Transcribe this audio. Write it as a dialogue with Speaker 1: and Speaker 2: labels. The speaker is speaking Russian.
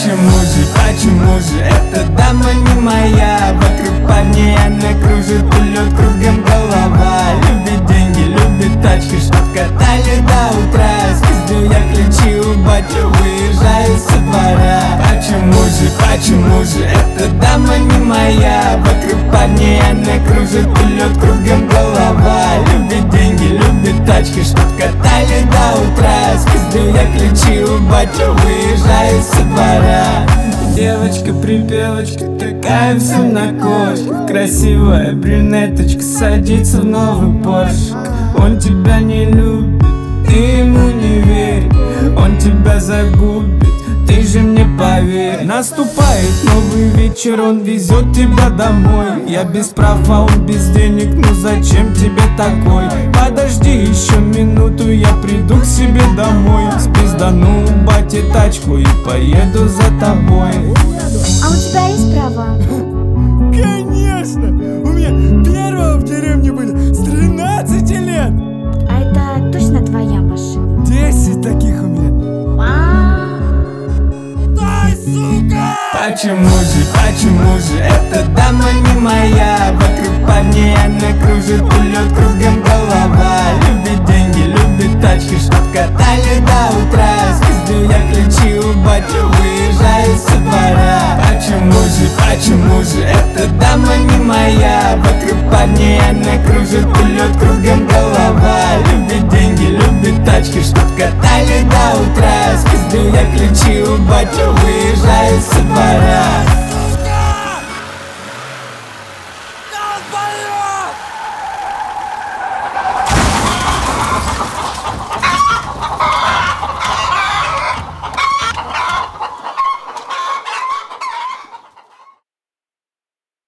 Speaker 1: почему же эта дама не моя? Вокруг парней она кружит, лед кругом голова. Любит деньги, любит тачки, чтоб катали до утра. Спиздил я ключи у батя, выезжаю со двора. Почему же эта дама не моя? Вокруг парней она кружит, лед кругом голова. Любит деньги, любит тачки, чтоб катали до утра. Спиздил я ключи у батя, выезжаю со двора. Девочка-припевочка, такая вся на кошках. Красивая брюнеточка садится в новый поршик. Он тебя не любит, ты ему не верь. Он тебя загубит, ты же мне поверь. Наступает новый вечер, он везет тебя домой. Я без прав, а он без денег, ну зачем тебе такой? Подожди еще минуту, я приду к себе домой. Спиздану у бати тачку и поеду за тобой.
Speaker 2: А у тебя есть права?
Speaker 3: Конечно! У меня первого в деревне были с 13 лет!
Speaker 2: А это точно твоя машина?
Speaker 3: 10 таких у меня. Ай, сука!
Speaker 1: Почему же эта дама не моя? Вокруг парней она кружит, лед кругом голова. Любит деньги, любит тачки, чтоб катали до утра. Спиздил я ключи у батя, выезжаю со двора. Почему же эта дама не моя? Вокруг парней она кружит, лед кругом голова. Любит деньги, любит тачки, чтоб катали до утра. Спиздил я ключи у батя, выезжаю со двора.
Speaker 3: Долбоёб!